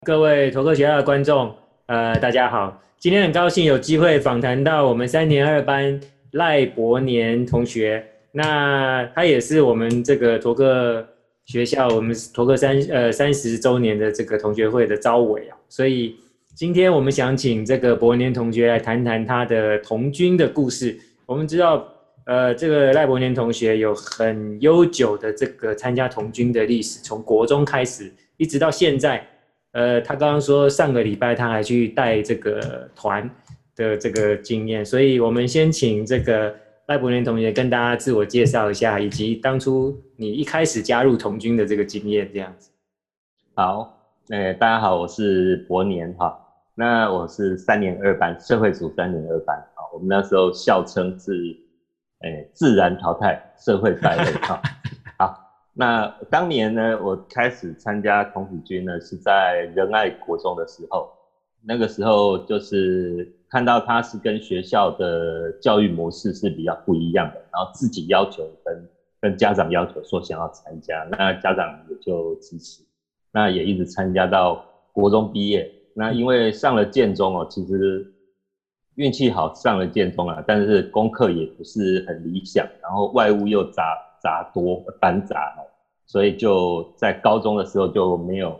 各位投课学校的观众，大家好！今天很高兴有机会访谈到我们3年2班赖伯年同学。那他也是我们这个投课学校，我们投课30周年的这个同学会的招委啊。所以今天我们想请这个伯年同学来谈谈他的童军的故事。我们知道，这个赖伯年同学有很悠久的这个参加童军的历史，从国中开始，一直到现在。他刚刚说上个礼拜他还去带这个团的这个经验，所以我们先请这个赖伯年同学跟大家自我介绍一下，以及当初你一开始加入童军的这个经验，这样子。 好，大家好，我是伯年哈。那我是3年2班社会组3年2班啊。我们那时候校称是，自然淘汰社会败类哈。好，那当年呢，我开始参加童子军呢，是在仁爱国中的时候。那个时候就是看到他是跟学校的教育模式是比较不一样的，然后自己要求跟家长要求说想要参加，那家长也就支持。那也一直参加到国中毕业。那因为上了建中哦，其实运气好上了建中啊，但是功课也不是很理想，然后外务又杂多繁杂哦，所以就在高中的时候就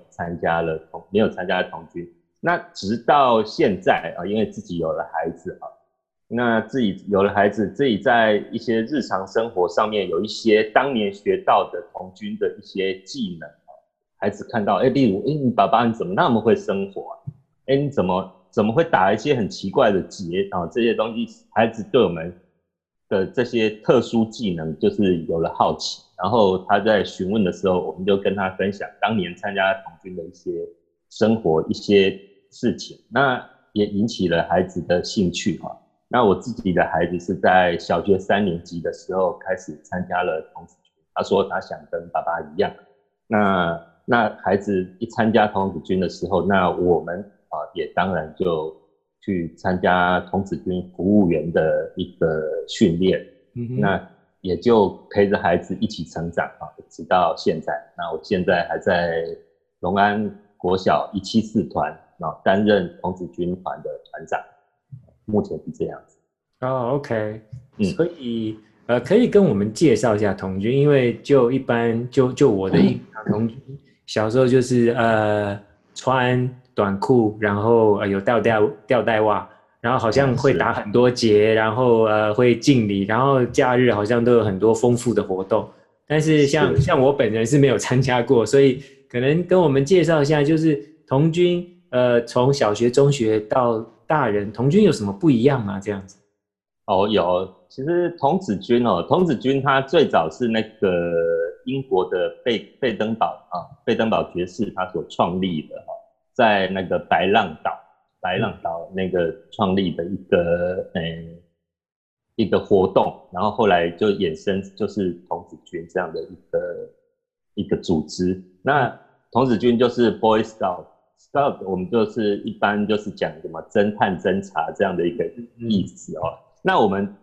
没有参加童军。那直到现在啊，因为自己有了孩子啊，那自己有了孩子，自己在一些日常生活上面有一些当年学到的童军的一些技能。孩子看到，例如，你爸爸你怎么那么会生活啊？你怎么会打一些很奇怪的结啊？这些东西，孩子对我们的这些特殊技能就是有了好奇，然后他在询问的时候，我们就跟他分享当年参加童军的一些生活一些事情，那也引起了孩子的兴趣哈。那我自己的孩子是在小学3年级的时候开始参加了童子军，他说他想跟爸爸一样。那孩子一参加童子军的时候，那我们也当然就去参加童子军服务员的一个训练。那也就陪着孩子一起成长直到现在。那我现在还在龙安国小174团担任童子军团的团长，目前是这样子。 OK，所以可以跟我们介绍一下童军，因为就一般就我的印象，童军小时候就是穿短裤，然后有吊带袜，然后好像会打很多结，然后会敬礼，然后假日好像都有很多丰富的活动。但是像我本人是没有参加过，所以可能跟我们介绍一下，就是童军从小学、中学到大人，童军有什么不一样吗？这样子。 有，其实童子军它最早是那个英国的贝登堡爵士他所创立的在那个白浪岛那个创立的一个活动，然后后来就衍生就是童子军这样的一个组织。那童子军就是 Boy Scout，我们就是一般就是讲什么侦探侦查这样的一个意思那我们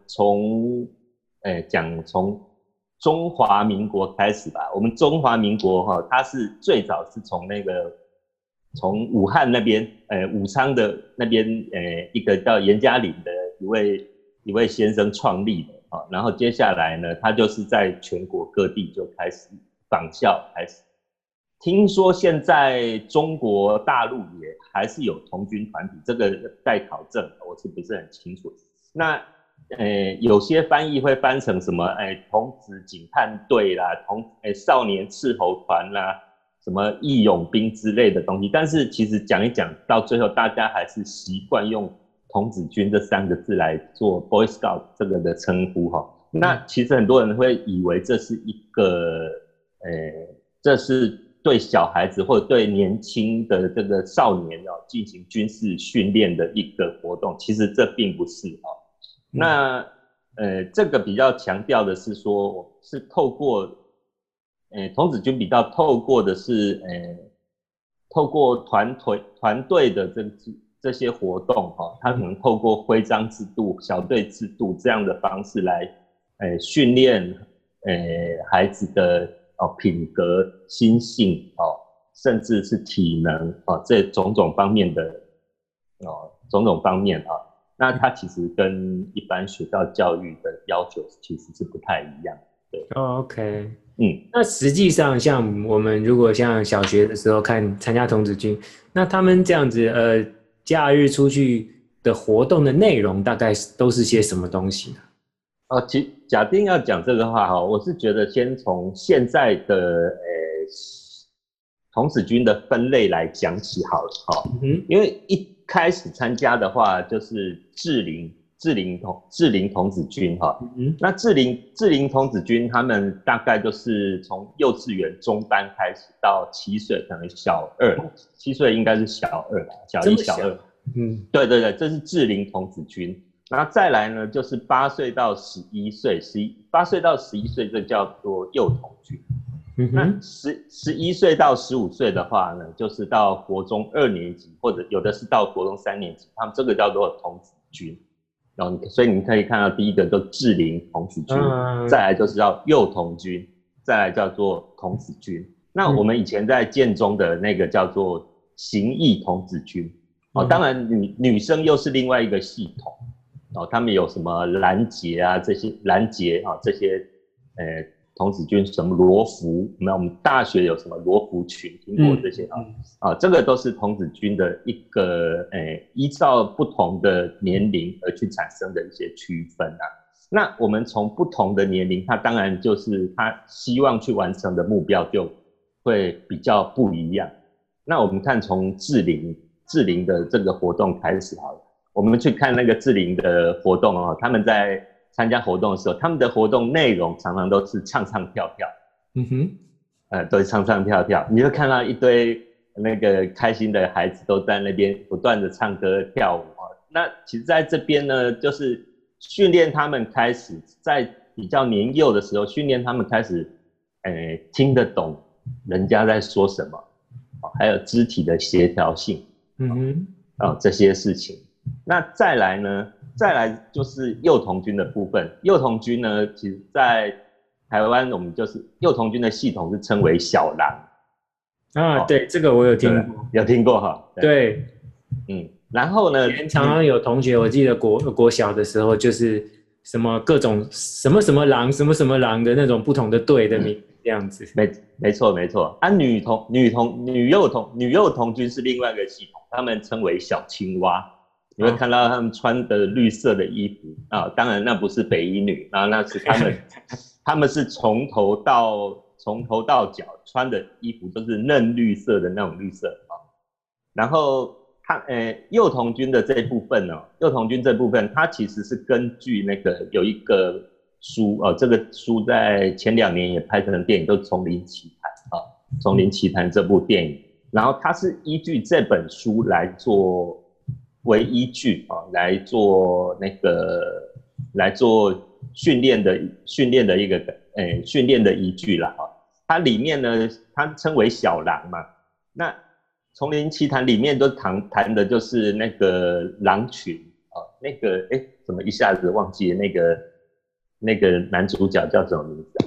从中华民国开始吧。我们中华民国它是最早是从武汉那边武昌的那边一个叫严嘉玲的一位先生创立的然后接下来呢，他就是在全国各地就开始仿效开始。听说现在中国大陆也还是有童军团体，这个待考证，我是不是很清楚？那有些翻译会翻成什么童子警探队啦，少年斥候团啦，什么义勇兵之类的东西。但是其实讲一讲到最后，大家还是习惯用童子军这3个字来做 Boy Scout 这个的称呼那其实很多人会以为这是这是对小孩子或者对年轻的这个少年进行军事训练的一个活动，其实这并不是那这个比较强调的是说，是透过童子军比较透过的是透过团队的这些活动他可能透过徽章制度、小队制度这样的方式来训练孩子的品格、心性甚至是体能这种种方面的种种方面那它其实跟一般学校教育的要求其实是不太一样。对 ，OK，那实际上像我们如果像小学的时候参加童子军，那他们这样子假日出去的活动的内容大概都是些什么东西呢？ 假定要讲这个话我是觉得先从现在的童子军的分类来讲起好了因为一开始参加的话就是志玲童子军那志玲童子军他们大概就是从幼稚园中班开始到7岁，可能小2，7岁应该是小2吧，小1小2。对对对，这是志玲童子军。然后再来呢，就是8岁到11岁，8岁到11岁这叫做幼童军。那11岁到15岁的话呢，就是到国中2年级，或者有的是到国中3年级，他们这个叫做童子军。然后所以你可以看到第一个就志玲童子军，再来就是叫幼童军，再来叫做童子军。那我们以前在建中的那个叫做形意童子军。当然女生又是另外一个系统他们有什么拦截这些这些童子军，什么罗浮，那我们大学有什么罗浮群，听过这些这个都是童子军的一个依照不同的年龄而去产生的一些区分那我们从不同的年龄，他当然就是他希望去完成的目标就会比较不一样。那我们看从志玲的这个活动开始好了，我们去看那个志玲的活动他们在参加活动的时候，他们的活动内容常常都是唱唱跳跳，都是唱唱跳跳，你会看到一堆那个开心的孩子都在那边不断的唱歌跳舞那其实在这边呢，就是训练他们开始在比较年幼的时候，训练他们开始听得懂人家在说什么还有肢体的协调性这些事情。那再来就是幼童军的部分。幼童军呢，其实在台湾我们就是幼童军的系统是称为小狼对，这个我有听过， 有听过对， 然后呢， 常常有同学，我记得国小的时候就是什么各种什么什么狼什么什么狼的那种不同的队的名字这样子。 没错女幼童军是另外一个系统，他们称为小青蛙。你会看到他们穿的绿色的衣服当然那不是北一女那是他们是从头到脚穿的衣服都是嫩绿色的那种绿色然后幼童军的这部分幼童军这部分它其实是根据那个有一个书这个书在前2年也拍成电影，就是《丛林奇谭》丛林奇谭这部电影，然后它是依据这本书来做为依据来做训练的一个训练的依据啦它里面呢，它称为小狼嘛。那丛林奇谭里面都谈的就是那个狼群那个怎么一下子忘记了那个男主角叫什么名字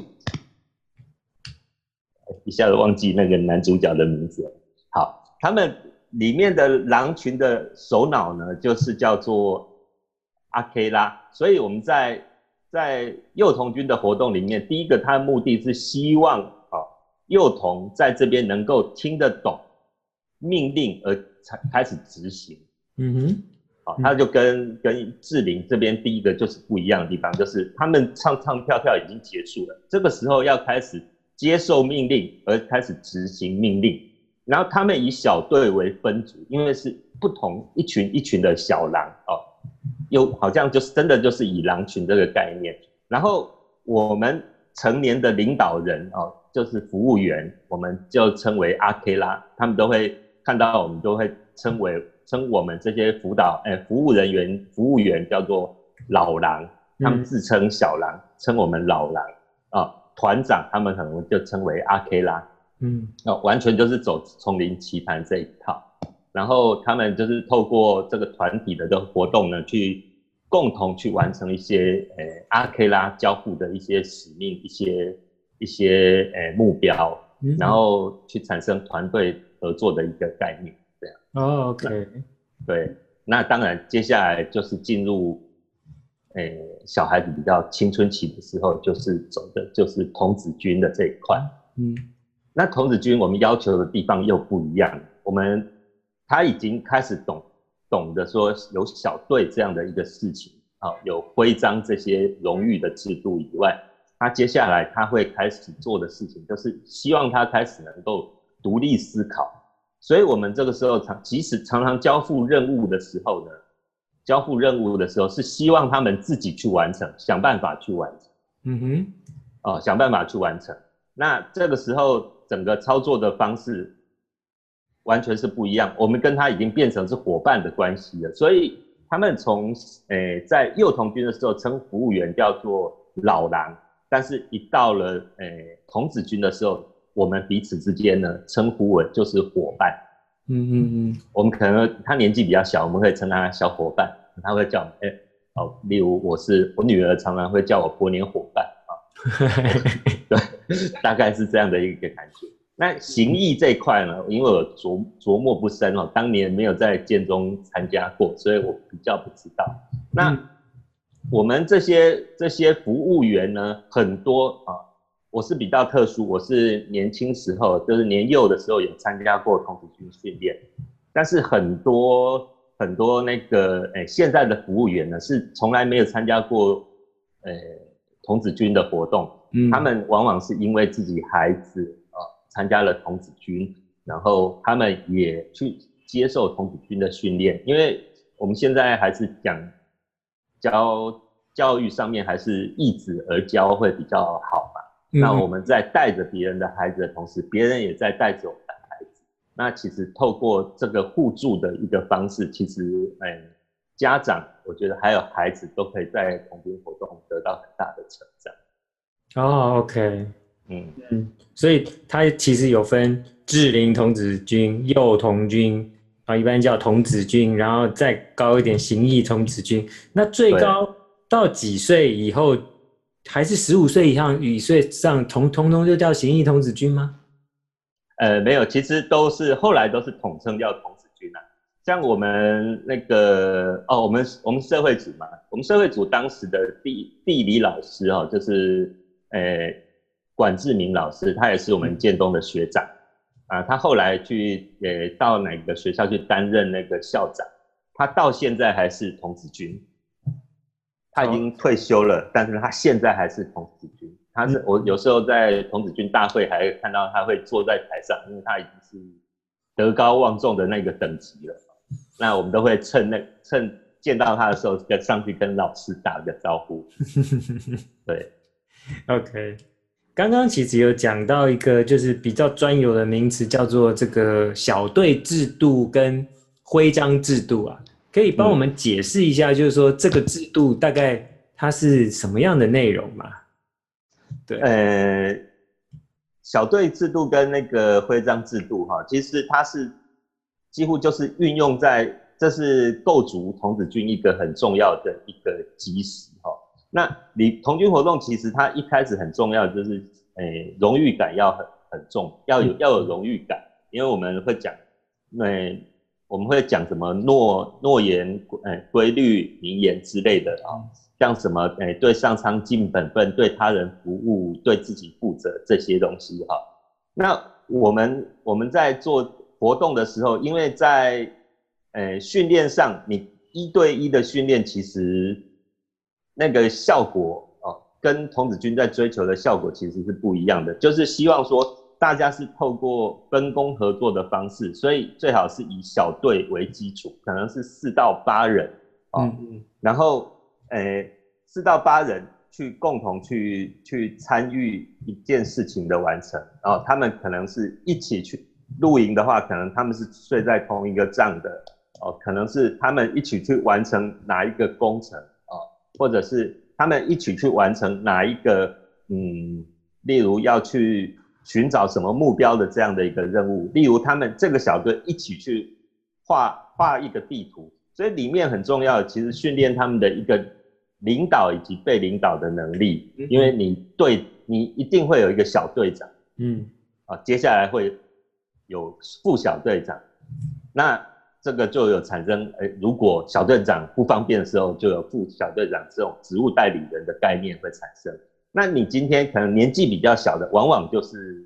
一下子忘记那个男主角的名字好，他们里面的狼群的首脑呢，就是叫做阿 K 拉。所以我们在幼童军的活动里面，第一个他的目的是希望幼童在这边能够听得懂命令而开始执行。他就跟志玲这边第一个就是不一样的地方，就是他们唱唱跳跳已经结束了，这个时候要开始接受命令而开始执行命令。然后他们以小队为分组，因为是不同一群一群的小狼好像就是真的就是以狼群这个概念。然后我们成年的领导人就是服务员，我们就称为阿 K 拉，他们都会看到我们都会称我们这些服务员叫做老狼，他们自称小狼，称我们老狼团长他们可能就称为阿 K 拉。完全就是走丛林奇谭这一套，然后他们就是透过这个团体的这个活动呢，去共同去完成一些阿 K 拉交付的一些使命，一些目标然后去产生团队合作的一个概念，这样。 OK， 对，那当然接下来就是进入，小孩子比较青春期的时候，就是走的就是童子军的这一块。那童子军我们要求的地方又不一样，他已经开始懂得说有小队这样的一个事情，有徽章这些荣誉的制度以外，他接下来他会开始做的事情，就是希望他开始能够独立思考。所以我们这个时候即使常常交付任务的时候是希望他们自己去完成，想办法去完成。想办法去完成。那这个时候整个操作的方式完全是不一样，我们跟他已经变成是伙伴的关系了。所以他们从在幼童军的时候称服务员叫做老狼，但是一到了童子军的时候，我们彼此之间呢称呼为就是伙伴。我们可能他年纪比较小，我们会称他小伙伴，他会叫我们例如我女儿常常会叫我伯年伙伴对，大概是这样的一个感觉。那形意这一块呢，因为我琢磨不深当年没有在建中参加过，所以我比较不知道。那我们这些服务员呢，很多我是比较特殊，我是年轻时候，就是年幼的时候有参加过童子军训练，但是很多那个现在的服务员呢，是从来没有参加过童子军的活动。他们往往是因为自己孩子参加了童子军，然后他们也去接受童子军的训练，因为我们现在还是讲教育上面还是易子而教会比较好嘛。那我们在带着别人的孩子的同时，别人也在带着我们的孩子。那其实透过这个互助的一个方式，其实家长我觉得还有孩子都可以在童军活动得到很大的成长。 OK，所以它其实有分稚龄童子军、幼童军一般叫童子军，然后再高一点形意童子军。那最高到几岁以后，还是15岁以上，通通就叫形意童子军吗？ 没有，其实后来都是统称叫童子军啊。像我们那个我们社会组嘛，我们社会组当时的地理老师就是管志明老师，他也是我们建东的学长他后来到哪个学校去担任那个校长，他到现在还是童子军。他已经退休了，但是他现在还是童子军。我有时候在童子军大会还会看到他会坐在台上，因为他已经是德高望重的那个等级了。那我们都会趁见到他的时候上去跟老师打个招呼。对 ，OK。刚刚其实有讲到一个就是比较专有的名词，叫做这个小队制度跟徽章制度啊。可以帮我们解释一下，就是说这个制度大概它是什么样的内容吗？ 对，小队制度跟那个徽章制度其实它是几乎就是运用在，这是构筑童子军一个很重要的一个基石那童军活动其实它一开始很重要的就是荣誉感要很重，要有荣誉感，因为我们会讲什么诺言、规律、名言之类的像什么对上苍尽本分、对他人服务、对自己负责这些东西那我们在做活动的时候，因为在训练上，你1对1的训练，其实那个效果跟童子军在追求的效果其实是不一样的，就是希望说大家是透过分工合作的方式，所以最好是以小队为基础，可能是4到8人然后4到8人去共同去参与一件事情的完成，然后他们可能是一起去露营的话，可能他们是睡在同一个帐的可能是他们一起去完成哪一个工程或者是他们一起去完成哪一个例如要去寻找什么目标的这样的一个任务，例如他们这个小队一起去画一个地图，所以里面很重要的其实训练他们的一个领导以及被领导的能力，因为你一定会有一个小队长接下来会有副小队长，那这个就有产生，如果小队长不方便的时候，就有副小队长这种职务代理人的概念会产生。那你今天可能年纪比较小的，往往就是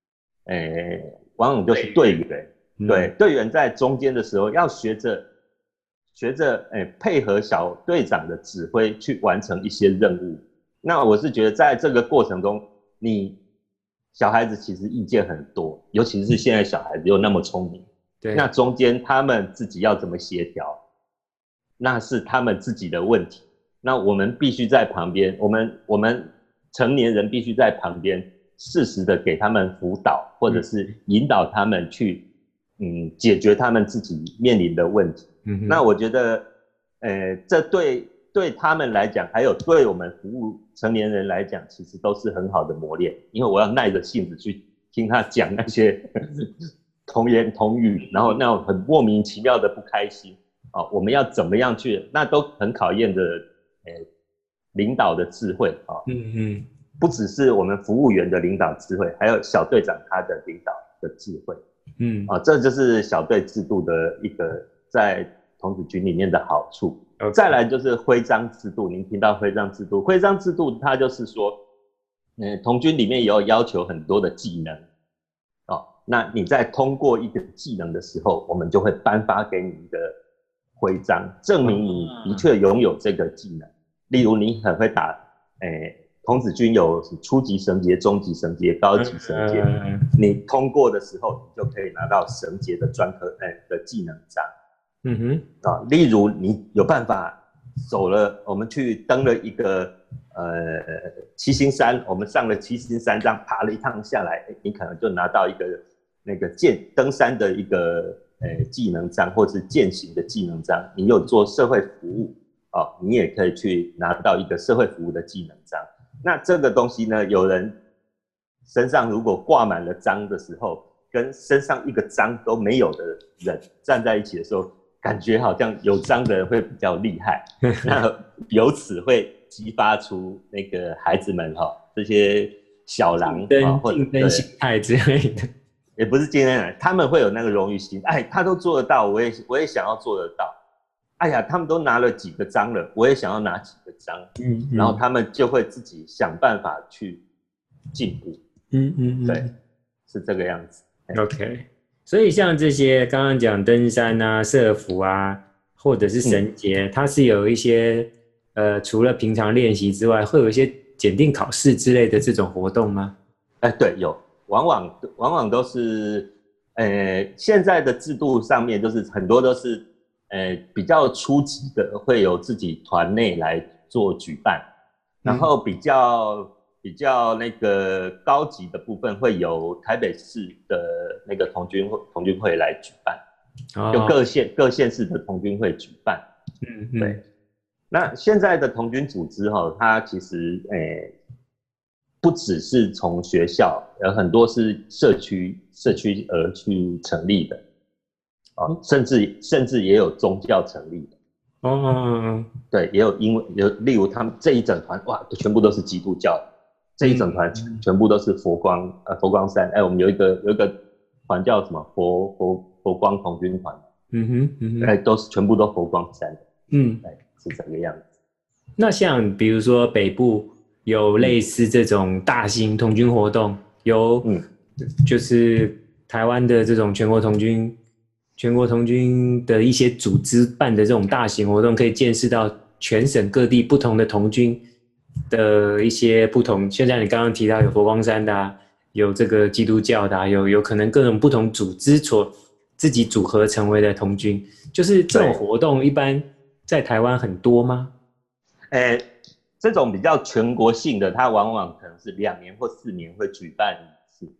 队员，对，队员在中间的时候要学着配合小队长的指挥去完成一些任务。那我是觉得在这个过程中，你小孩子其实意见很多，尤其是现在小孩子又那么聪明， 对， 那中间他们自己要怎么协调，那是他们自己的问题。那我们必须在旁边，我们成年人必须在旁边适时的给他们辅导，或者是引导他们去解决他们自己面临的问题。那我觉得这对他们来讲，还有对我们服务成年人来讲，其实都是很好的磨练，因为我要耐着性子去听他讲那些童言童语，然后那种很莫名其妙的不开心我们要怎么样去，那都很考验的领导的智慧不只是我们服务员的领导智慧，还有小队长他的领导的智慧。这就是小队制度的一个在童子军里面的好处。再来就是徽章制度，您听到徽章制度，徽章制度它就是说，童军里面也有要求很多的技能那你在通过一个技能的时候，我们就会颁发给你一个徽章，证明你的确拥有这个技能。例如你很会打童子军有初级绳结、中级绳结、高级绳结，你通过的时候，你就可以拿到绳结的的技能章。例如你有办法走了，我们去登了一个七星山，我们上了七星山，这样爬了一趟下来，你可能就拿到一个那个登山的一个技能章，或是健行的技能章。你有做社会服务你也可以去拿到一个社会服务的技能章。那这个东西呢，有人身上如果挂满了章的时候，跟身上一个章都没有的人站在一起的时候，感觉好像有章的人会比较厉害。那由此会激发出那个孩子们这些小狼竞争心态之类的， 也不是竞争，他们会有那个荣誉心。他都做得到，我也想要做得到。哎呀，他们都拿了几个章了，我也想要拿几个章。然后他们就会自己想办法去进步。对，是这个样子。 OK， 所以像这些刚刚讲登山啊、社服啊，或者是绳结，它是有一些除了平常练习之外，会有一些检定考试之类的这种活动吗？ 对，有，往往都是现在的制度上面就是很多都是比较初级的会有自己团内来做举办，然后比较那个高级的部分会由台北市的那个童军会来举办，就各县市的童军会举办。对。那现在的童军组织它其实不只是从学校，有很多是社区而去成立的。甚至也有宗教成立的。对，也有例如他们这一整团全部都是基督教的，这一整团全部都是佛光山。我们有一个团叫什么佛光童军团。全部都佛光山的。是这个样子。 那像比如说北部有类似这种大型童军活动，有就是台湾的这种全国童军的一些组织办的这种大型活动，可以见识到全省各地不同的童军的一些不同。现在你刚刚提到有佛光山的有这个基督教的有可能各种不同组织自己组合成为的童军，就是这种活动一般在台湾很多吗？ 这种比较全国性的，它往往可能是2年或4年会举办一次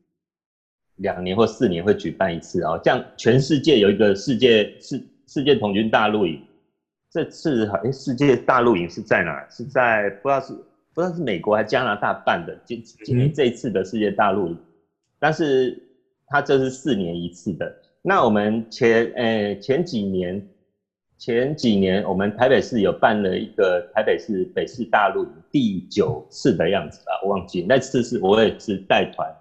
，2年或4年会举办一次像全世界有一个世界童军大露营，这次世界大露营是在哪？是在不知道是美国还是加拿大办的，今年这一次的世界大露营，但是它这是4年一次的。那我们前几年我们台北市有办了一个台北市北市大露营第9次的样子吧，我忘记那次是我也是带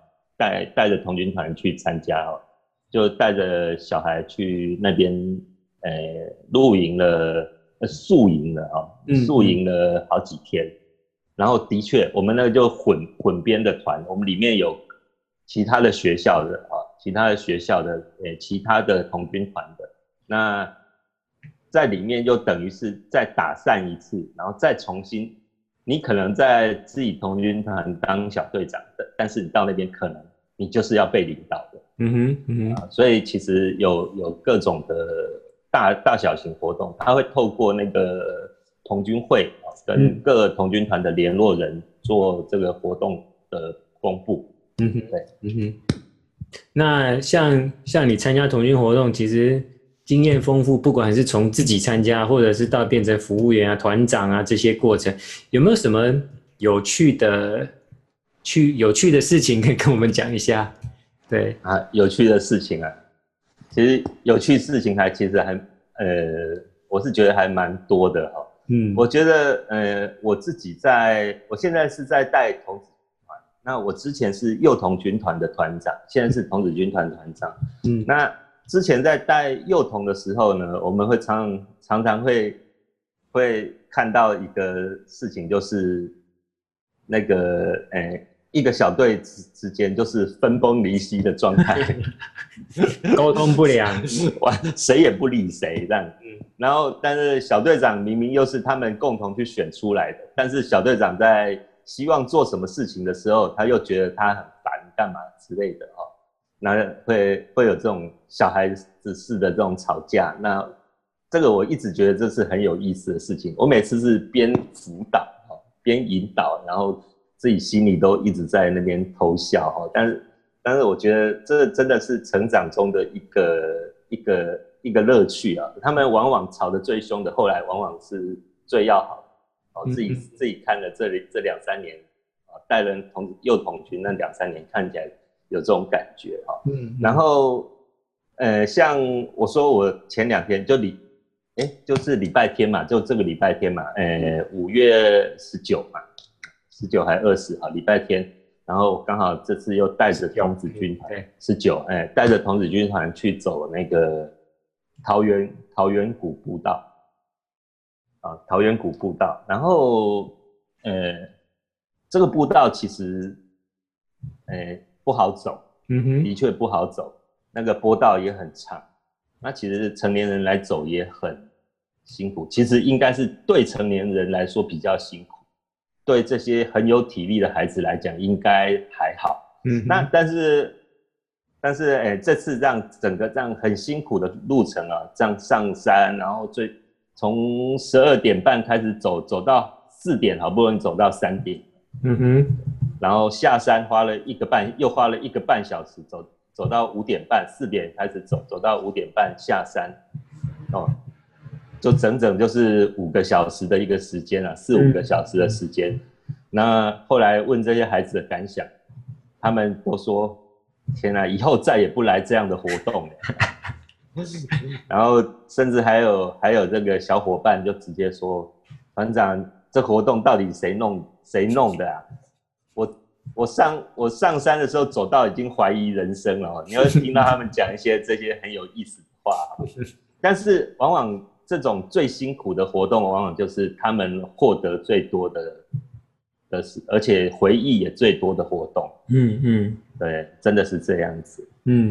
带着童军团去参加哦，就带着小孩去那边露营了，宿营了哦，宿营了好几天。然后的确，我们那个就混编的团，我们里面有其他的学校的啊，其他的学校的其他的童军团的，那在里面就等于是再打散一次，然后再重新，你可能在自己童军团当小队长的，但是你到那边可能你就是要被领导的，所以其实有各种的大小型活动，他会透过那个童军会跟各童军团的联络人做这个活动的公布。对， 那像你参加童军活动，其实经验丰富，不管是从自己参加，或者是到变成服务员啊、团长啊这些过程，有没有什么有趣的事情可以跟我们讲一下？对啊，有趣的事情啊，其实有趣事情其实还我是觉得还蛮多的哈。我觉得我现在是在带童子军团，那我之前是幼童军团的团长，现在是童子军团团长。那之前在带幼童的时候呢，我们会常常会看到一个事情，就是那个一个小队之间就是分崩离析的状态， 沟通不良， 谁也不理谁这样。然后，但是小队长明明又是他们共同去选出来的，但是小队长在希望做什么事情的时候，他又觉得他很烦，干嘛之类的哦。那会有这种小孩子式的这种吵架。那这个我一直觉得这是很有意思的事情。我每次是边辅导边引导，然后自己心里都一直在那边偷笑。但是我觉得这真的是成长中的一个乐趣啊！他们往往吵得最凶的，后来往往是最要好的。自己看了这2-3年，带人幼童军那2-3年，看起来有这种感觉然后像我说我前2天就是礼拜天嘛，就这个礼拜天嘛，5月19嘛，19还20礼拜天。然后刚好这次又带着童子军团，19带着童子军团去走那个桃园古步道桃园古步道。然后这个步道其实不好走，的确不好走，那个坡道也很长，那其实成年人来走也很辛苦，其实应该是对成年人来说比较辛苦，对这些很有体力的孩子来讲应该还好。那但是这次让整个这样很辛苦的路程这样上山，然后从12点半开始走到4点，好不容易走到3点，然后下山又花了1个半小时走到5点半，4点开始走到5点半下山，就整就是5个小时的一个时间4-5个小时的时间。那后来问这些孩子的感想，他们都说：天啊，以后再也不来这样的活动了。然后甚至还有这个小伙伴就直接说：团长，这活动到底谁弄的啊？我上山的时候走到已经怀疑人生了，你会听到他们讲一些这些很有意思的话。但是往往这种最辛苦的活动，往往就是他们获得最多的而且回忆也最多的活动。对，真的是这样子。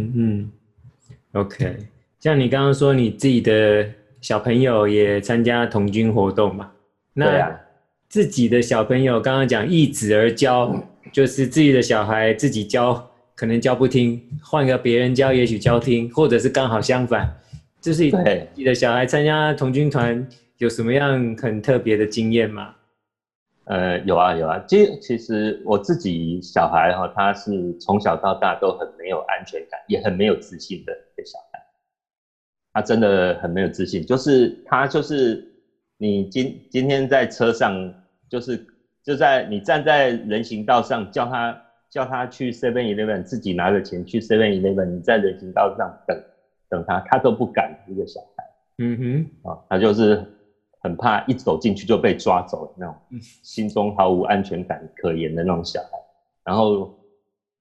OK， 像你刚刚说你自己的小朋友也参加童军活动嘛？那自己的小朋友刚刚讲易子而教，就是自己的小孩自己教，可能教不听，换个别人教也许教听，或者是刚好相反。就是自己的小孩参加童军团有什么样很特别的经验吗？ 有啊。其实我自己小孩他是从小到大都很没有安全感，也很没有自信的一个小孩。他真的很没有自信，就是你今天在车上，就在你站在人行道上，叫他去 7-Eleven， 自己拿着钱去 7-Eleven， 你在人行道上等他都不敢的一个小孩。他就是很怕一走进去就被抓走的那种，心中毫无安全感可言的那种小孩。然后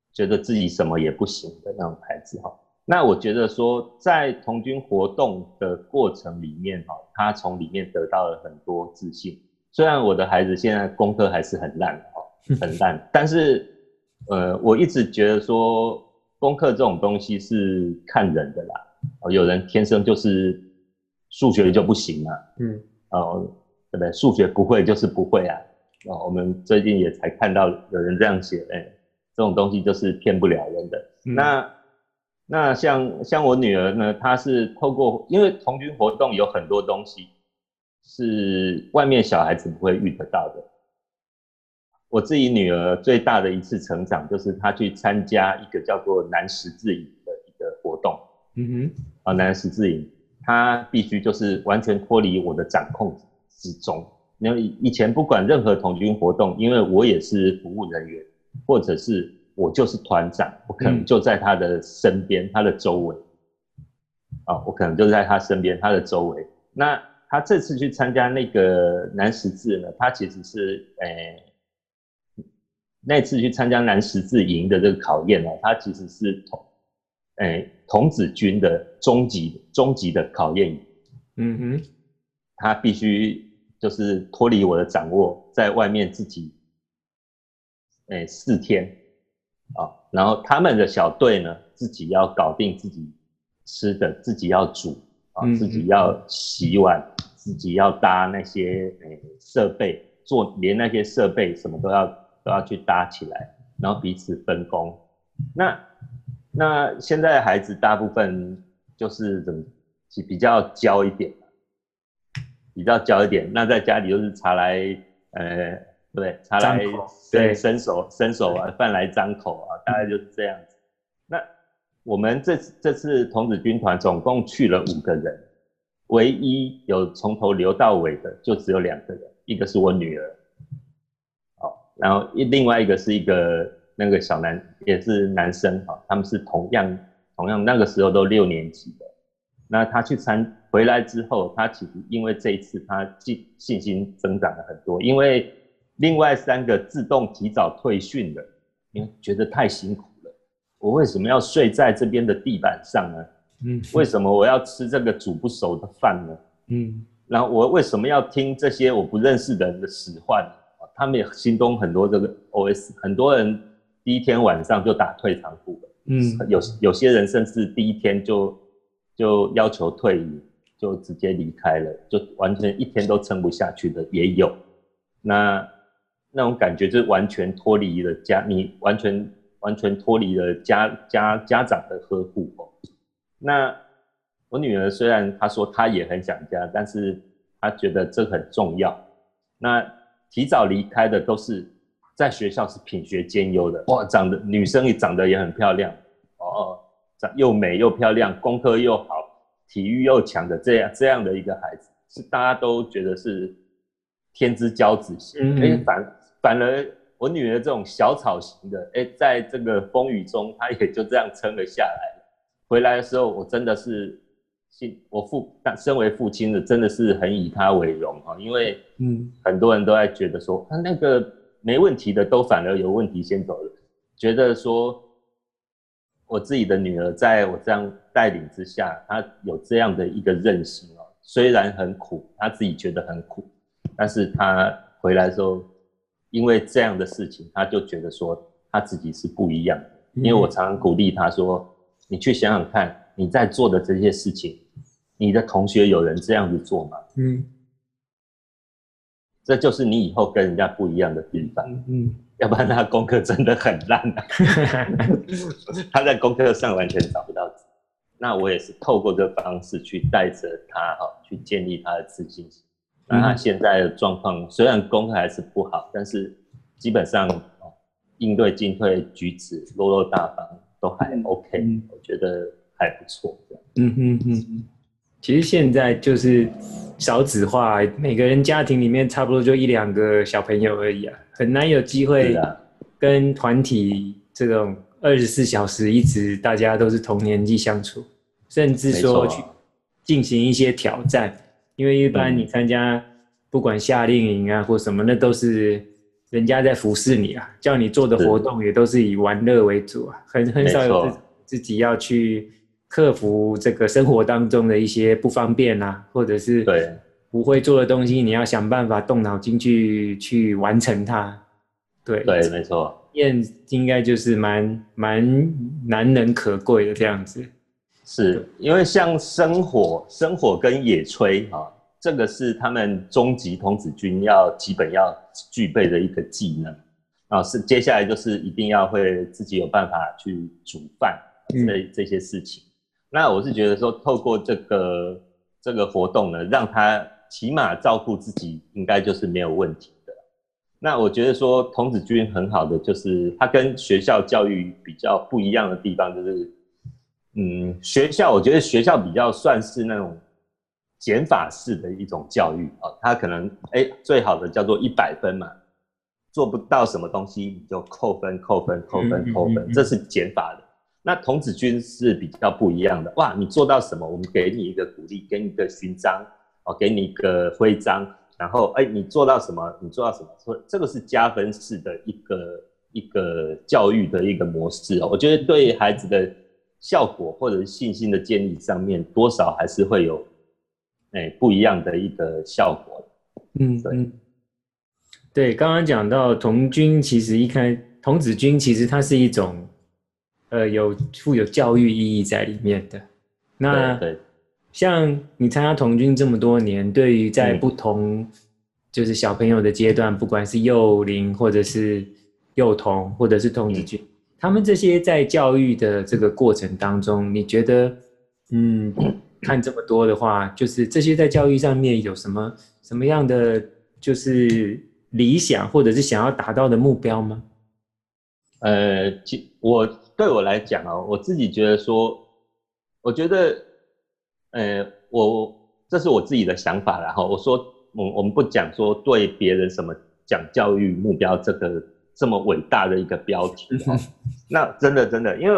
觉得自己什么也不行的那种孩子哈。那我觉得说，在童军活动的过程里面哈，他从里面得到了很多自信。虽然我的孩子现在功课还是很烂哈，很烂，但是我一直觉得说，功课这种东西是看人的啦。有人天生就是数学就不行啊，对不对？数学不会就是不会啊。我们最近也才看到有人这样写，这种东西就是骗不了人的。那像我女儿呢，她是透过，因为童军活动有很多东西是外面小孩子不会遇得到的。我自己女儿最大的一次成长，就是她去参加一个叫做南十字营的一个活动。南十字营，她必须就是完全脱离我的掌控之中。因为以前不管任何童军活动，因为我也是服务人员，或者是我就是团长，我可能就在他的身边，他的周围。我可能就在他身边，他的周围。那他这次去参加那个南十字呢，他其实是那次去参加南十字营的这个考验呢，他其实是童子军的终极的考验营。他必须就是脱离我的掌握，在外面自己4天然后他们的小队呢，自己要搞定自己吃的，自己要煮自己要洗碗，自己要搭那些设备，连那些设备什么都要去搭起来，然后彼此分工。那现在的孩子大部分就是比较娇一点，那在家里就是茶来对，茶来伸手啊，饭来张口啊，大概就是这样子。那我们这次童子军团总共去了5个人，唯一有从头留到尾的就只有2个人，一个是我女儿，然后另外一个是一个那个小男，也是男生他们是同样那个时候都6年级的。那他回来之后，他其实因为这一次他信心增长了很多，因为另外3个自动提早退训了，因为觉得太辛苦了。我为什么要睡在这边的地板上呢？为什么我要吃这个煮不熟的饭呢？然后我为什么要听这些我不认识的人的使唤？他们也心中很多这个 OS， 很多人第一天晚上就打退堂鼓了。有些人甚至第一天就要求退役，就直接离开了，就完全一天都撑不下去的也有。那种感觉就是完全脱离了你完全脱离了家长的呵护。那我女儿虽然她说她也很想家，但是她觉得这很重要。那提早离开的都是在学校是品学兼优的，哇，女生也长得也很漂亮，又美又漂亮，功课又好，体育又强的这样的一个孩子，是大家都觉得是天之骄子型。反而我女儿这种小草型的，在这个风雨中，她也就这样撑了下来。回来的时候，我真的是身为父亲的，真的是很以她为荣因为很多人都在觉得说，那个没问题的都反而有问题先走了，觉得说我自己的女儿在我这样带领之下，她有这样的一个韧性虽然很苦，她自己觉得很苦，但是她回来的时候，因为这样的事情，她就觉得说她自己是不一样的。因为我常常鼓励她说，你去想想看，你在做的这些事情，你的同学有人这样子做吗？这就是你以后跟人家不一样的地方。要不然他功课真的很烂他在功课上完全找不到自己。那我也是透过这个方式去带着他去建立他的自信心。那他现在的状况虽然功课还是不好，但是基本上应对进退举止落落大方都还 OK，我觉得还不错。 其实现在就是少子化，每个人家庭里面差不多就1-2个小朋友而已很难有机会跟团体这种24小时一直大家都是同年纪相处，甚至说去进行一些挑战。因为一般你参加不管夏令营或什么，那都是人家在服侍你啊，叫你做的活动也都是以玩乐为主啊，很少有自己要去克服这个生活当中的一些不方便啊，或者是不会做的东西，你要想办法动脑筋去完成它。对， 没错。 应该就是蛮难能可贵的这样子。 是因为像生火跟野炊啊，这个是他们中级童子军基本要具备的一个技能啊。是接下来就是一定要会自己有办法去煮饭这些事情。那我是觉得说，透过这个活动呢，让他起码照顾自己，应该就是没有问题的。那我觉得说童子军很好的就是它跟学校教育比较不一样的地方就是。我觉得学校比较算是那种减法式的一种教育啊，它可能最好的叫做100分嘛，做不到什么东西你就扣分，这是减法的。那童子军是比较不一样的，哇，你做到什么，我们给你一个鼓励，给你一个勋章，给你一个徽章，然后你做到什么，这个是加分式的一个教育的一个模式我觉得对孩子的效果或者是信心的建立上面，多少还是会有不一样的一个效果。 对，刚刚讲到童军，其实童子军其实它是一种富有教育意义在里面的。那对， 像你参加童军这么多年，对于在不同就是小朋友的阶段，不管是幼龄或者是幼童或者是童子军。他们这些在教育的这个过程当中，你觉得，看这么多的话，就是这些在教育上面有什么样的就是理想或者是想要达到的目标吗？ 对我来讲我自己觉得说，我觉得，这是我自己的想法啦我说，我们不讲说对别人什么讲教育目标这么伟大的一个标题那真的，因为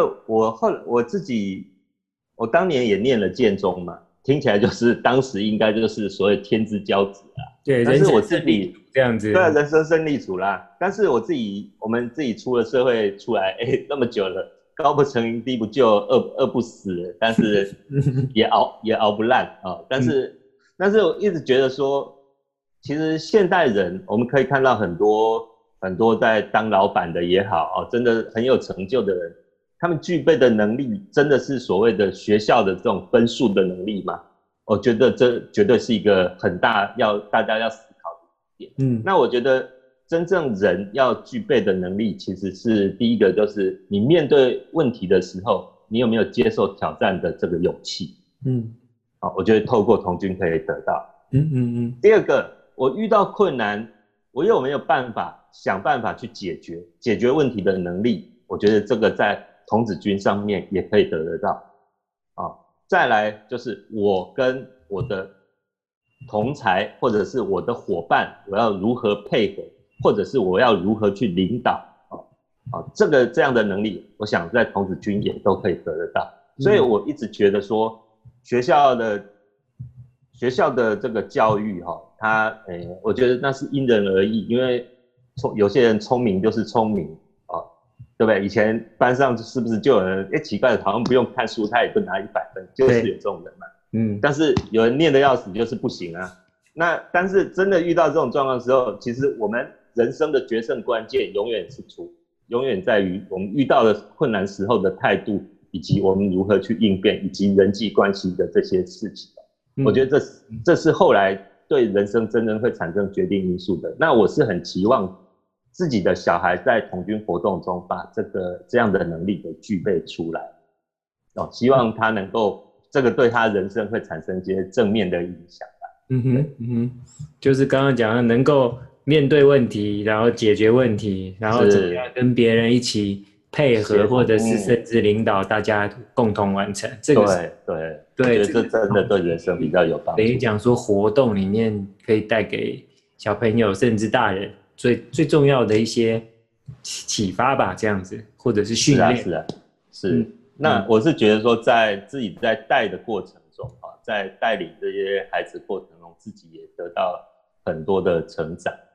我当年也念了建中嘛，听起来就是当时应该就是所谓天之骄子啦。 对，但是我自己这样子， 对，人生胜利组啦。但是我们自己出了社会出来，那么久了，高不成云，低不就，饿不死，但是也熬不烂但是我一直觉得说，其实现代人我们可以看到很多在当老板的也好真的很有成就的人，他们具备的能力真的是所谓的学校的这种分数的能力吗？我觉得这绝对是一个很大大家要思考的点。那我觉得真正人要具备的能力，其实是第一个就是你面对问题的时候，你有没有接受挑战的这个勇气？我觉得透过童军可以得到。第二个，我遇到困难，我有没有想办法去解决问题的能力？我觉得这个在童子军上面也可以得到。再来就是我跟我的同才或者是我的伙伴，我要如何配合，或者是我要如何去领导这样的能力，我想在童子军也都可以得到。所以我一直觉得说，学校的这个教育我觉得那是因人而异，因为有些人聪明就是聪明对不对？以前班上是不是就有人奇怪的，好像不用看书他也不拿100分，就是有这种人嘛。但是有人念得要死就是不行啊。但是真的遇到这种状况的时候，其实我们人生的决胜关键永远在于我们遇到的困难时候的态度，以及我们如何去应变，以及人际关系的这些事情。我觉得这是后来对人生真正会产生决定因素的。那我是很期望自己的小孩在童军活动中把这样的能力给具备出来希望他能够这个对他人生会产生一些正面的影响就是刚刚讲的能够面对问题，然后解决问题，然后怎么样跟别人一起配合，或者是甚至领导大家共同完成。这个对，我觉得这真的对人生比较有帮助。 等于讲说活动里面可以带给小朋友甚至大人最重要的一些启发吧，这样子，或者是训练。 是。那我是觉得说，自己在带的过程中在带领这些孩子过程中，自己也得到很多的成长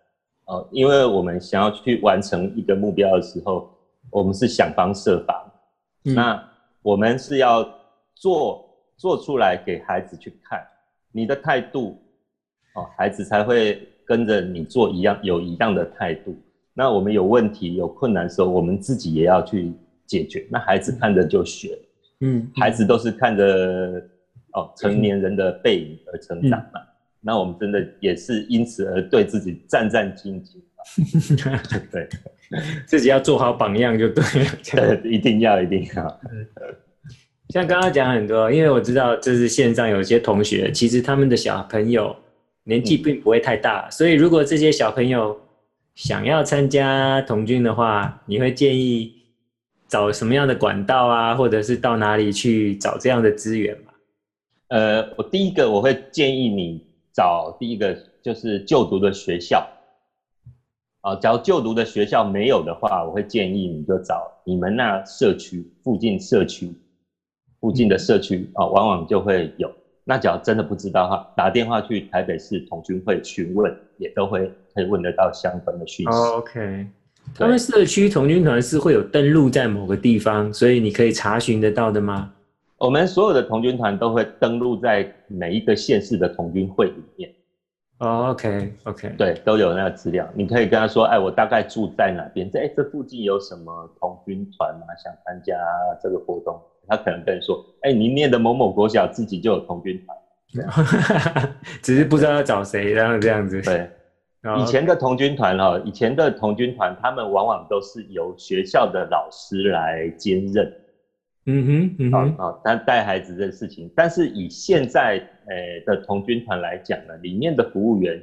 因为我们想要去完成一个目标的时候，我们是想方设法，那我们是要做出来给孩子去看，你的态度，孩子才会跟着你做有一样的态度。那我们有问题有困难的时候，我们自己也要去解决。那孩子看着就学了，孩子都是看着成年人的背影而成长嘛。那我们真的也是因此而对自己战战兢兢。对， 自己要做好榜样就对了。 对，一定要。 像刚刚讲很多，因为我知道就是线上有些同学，其实他们的小朋友年纪并不会太大，所以如果这些小朋友想要参加童军的话，你会建议找什么样的管道啊，或者是到哪里去找这样的资源吗？ 第一个我会建议你找第一个就是就读的学校。假如就读的学校没有的话，我会建议你就找你们那附近的社区往往就会有。那假如真的不知道的话，打电话去台北市童军会询问，也都可以问得到相关的讯息。 OK， 他们社区童军团是会有登录在某个地方，所以你可以查询得到的吗？ 我们所有的童军团都会登录在每一个县市的童军会里面。 OK， 对，都有那个资料，你可以跟他说，我大概住在哪边，这附近有什么童军团啊，想参加这个活动，他可能跟你说，你念的某某国小自己就有童军团， 只是不知道要找谁，然后这样子。 对，以前的童军团他们往往都是由学校的老师来兼任。他带孩子的事情，但是以现在的童军团来讲呢，里面的服务员，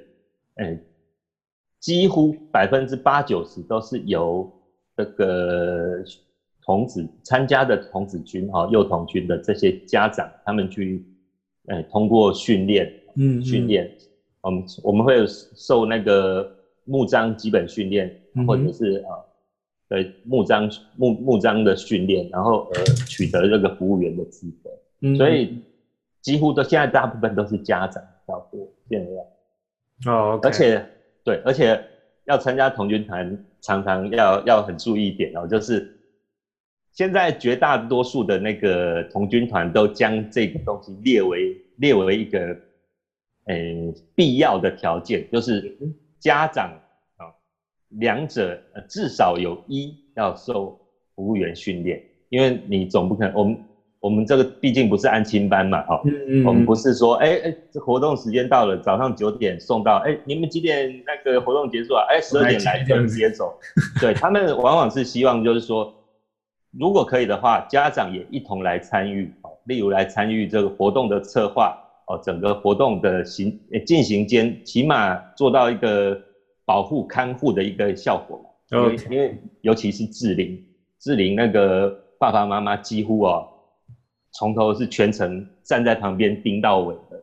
几乎80%-90%都是由这个参加的童子军幼童军的这些家长，他们去通过训练，我们会受那个牧章基本训练，或者是对牧章的训练，然后取得这个服务员的资格，所以几乎现在大部分都是家长比较多这样。 OK， 而且要参加童军团，常常要很注意一点就是现在绝大多数的那个童军团都将这个东西列为一个必要的条件，就是家长两者至少有一要受服务员训练，因为你总不可能，我们这个毕竟不是安亲班嘛，我们不是说，这活动时间到了，早上9点送到，你们几点那个活动结束啊？12点来就直接走。对，他们往往是希望就是说，如果可以的话，家长也一同来参与，例如来参与这个活动的策划，整个活动的进行间，起码做到一个保护看护的一个效果。因为尤其是志玲那个爸爸妈妈几乎从头是全程站在旁边盯到尾的。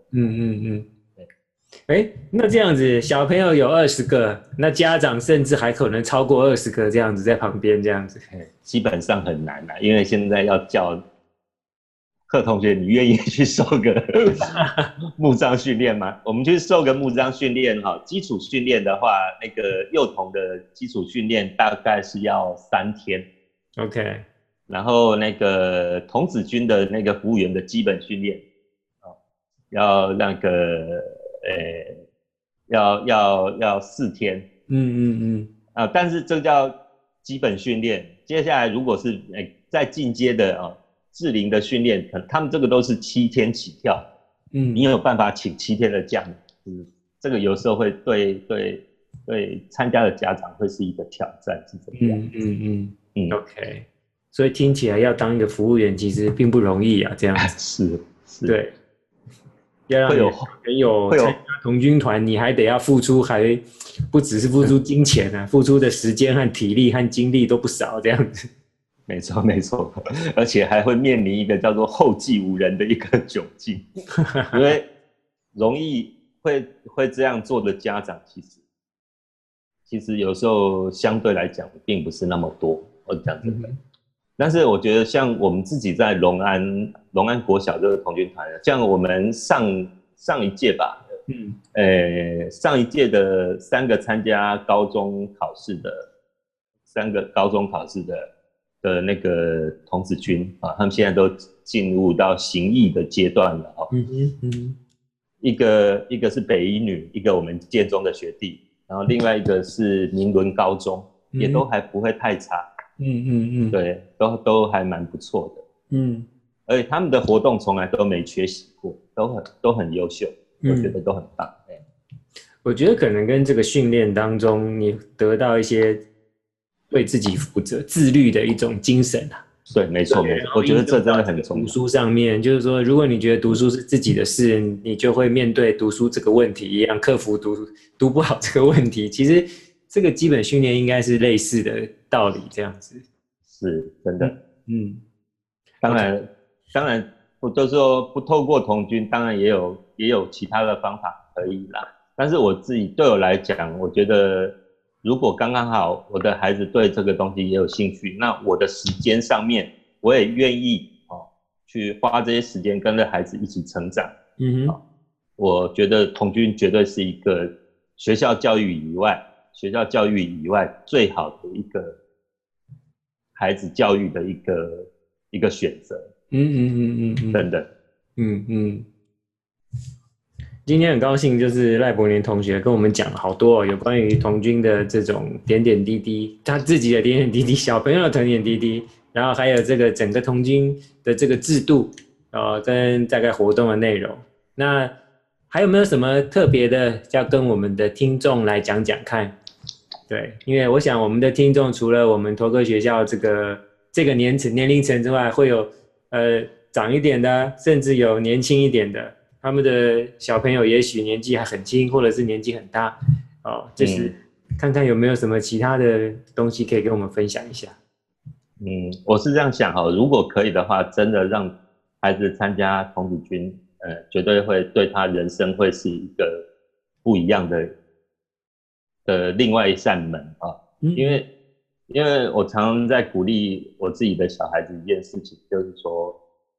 那这样子小朋友有20个，那家长甚至还可能超过20个这样子在旁边这样子。 基本上很难啦，因为现在要叫贺同学，你愿意去受个牧章训练吗？我们去受个牧章训练基础训练的话，那个幼童的基础训练大概是要3天。 OK， 然后那个童子军的那个服务员的基本训练，要那个要4天。但是这叫基本训练。接下来如果是再进阶的志玲的训练，他们这个都是7天起跳。你有办法请7天的假？这个有时候会对参加的家长会是一个挑战，是这样。 OK， 所以听起来要当一个服务员其实并不容易啊，这样子。 是， 对，要让你有参加童军团，你还得要付出，还不只是付出金钱啊，付出的时间和体力和精力都不少，这样子。 没错，而且还会面临一个叫做后继无人的一个窘境，因为容易会这样做的家长，其实有时候相对来讲并不是那么多，我讲真的。但是我觉得像我们自己在龙安国小这个童军团，像我们上一届吧， 上一届的3个参加高中考试的那个童子军啊，他们现在都进入到行役的阶段了哦。一个是北一女，一个我们建中的学弟，然后另外一个是明伦高中，也都还不会太差。对，都还蛮不错的。而且他们的活动从来都没缺席过，都很优秀，我觉得都很棒。 我觉得可能跟这个训练当中，你得到一些对自己负责、自律的一种精神啊。 对，没错，我觉得这真的很重要。 读书上面，就是说，如果你觉得读书是自己的事，你就会面对读书这个问题一样，克服读不好这个问题。其实这个基本训练应该是类似的道理，这样子。 是真的。当然，我就是说不透过童军，当然也有其他的方法可以啦。但是对我来讲，我觉得如果刚刚好我的孩子对这个东西也有兴趣，那我的时间上面我也愿意去花这些时间跟着孩子一起成长。我觉得童军绝对是一个学校教育以外最好的一个孩子教育的一个选择。真的。 今天很高兴，就是赖伯年同学跟我们讲了好多有关于童军的这种点点滴滴，他自己的点点滴滴，小朋友的点点滴滴，然后还有这个整个童军的这个制度，跟大概活动的内容。那还有没有什么特别的要跟我们的听众来讲讲看？对，因为我想我们的听众除了我们陀科学校这个年龄层之外，会有长一点的，甚至有年轻一点的。他们的小朋友也许年纪还很轻，或者是年纪很大，就是看看有没有什么其他的东西可以跟我们分享一下。 我是这样想如果可以的话，真的让孩子参加童子军，绝对会对他人生会是一个不一样的另外一扇门啊。因为我常常在鼓励我自己的小孩子一件事情，就是说，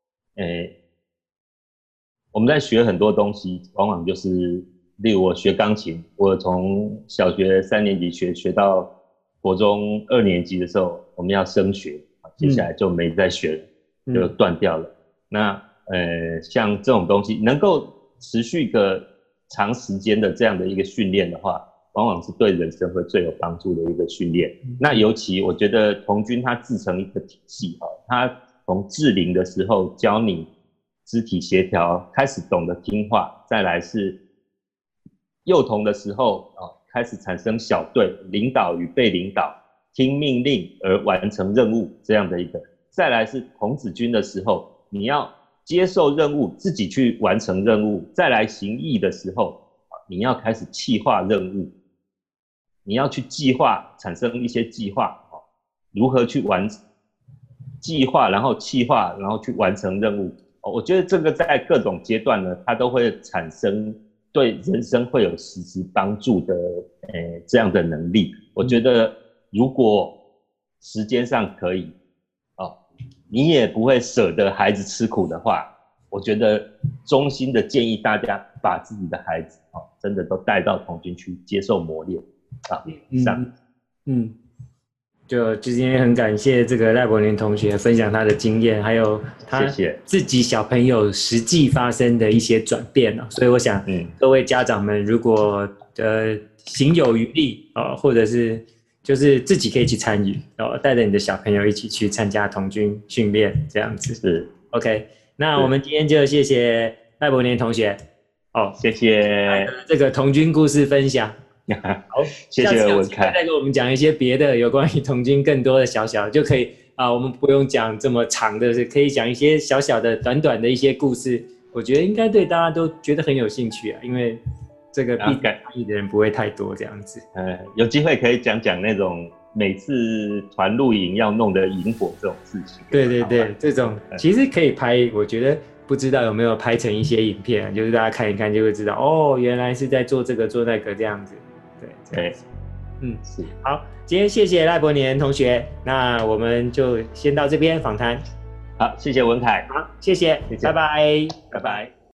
我们在学很多东西，往往就是，例如我学钢琴，我从小学3年级学到国中2年级的时候，我们要升学，接下来就没再学了，就断掉了。那像这种东西能够持续个长时间的这样的一个训练的话，往往是对人生会最有帮助的一个训练。那尤其我觉得童军它自成一个体系，它从稚龄的时候教你肢体协调，开始懂得听话，再来是幼童的时候开始产生小队，领导与被领导，听命令而完成任务这样的一个，再来是童子军的时候，你要接受任务，自己去完成任务，再来行役的时候，你要开始企划任务，你要去计划，产生一些计划，如何去计划，然后企划，然后去完成任务。我觉得这个在各种阶段呢，它都会产生对人生会有实质帮助的这样的能力。我觉得如果时间上可以你也不会舍得孩子吃苦的话，我觉得衷心的建议大家把自己的孩子真的都带到童军去接受磨练就今天很感谢这个赖伯年同学分享他的经验，还有他自己小朋友实际发生的一些转变所以我想各位家长们如果行有余力或者是就是自己可以去参与带着你的小朋友一起去参加童军训练这样子。 是 OK， 那我们今天就谢谢赖伯年同学谢谢这个童军故事分享。好， 谢谢文凯， 再给我们讲一些别的有关于童军更多的小就可以我们不用讲这么长的，可以讲一些小的短短的一些故事，我觉得应该对大家都觉得很有兴趣因为这个毕竟参与的人不会太多这样子。 有机会可以讲那种每次团露营要弄的萤火这种事情。 对，这种其实可以拍，我觉得不知道有没有拍成一些影片就是大家看一看就会知道原来是在做这个做那个这样子。对，是。好，今天谢谢赖伯年同学，那我们就先到这边访谈。 好，谢谢文凯。 好，谢谢，拜拜， 拜拜。